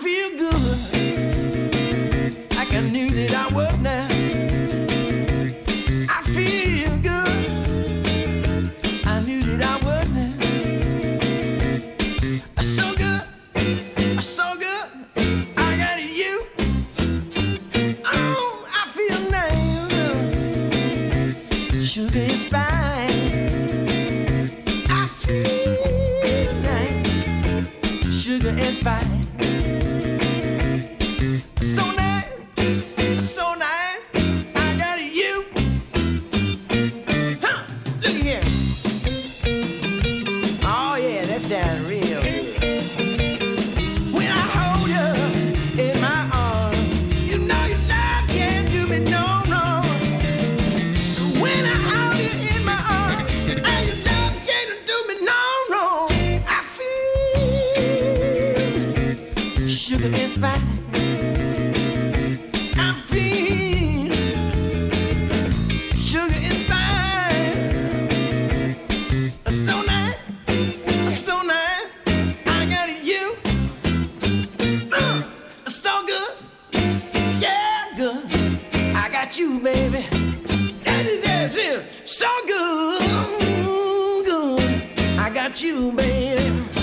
feel good, like I knew that I would now. I feel good, I knew that I would now. So good, so good, I got you. Oh, I feel nice, sugar is fine. I feel nice, sugar is fine. Sugar is fine. I feel sugar is fine. So nice, so nice. I got you. So good, yeah, good. I got you, baby. That is it. So good, good. I got you, baby.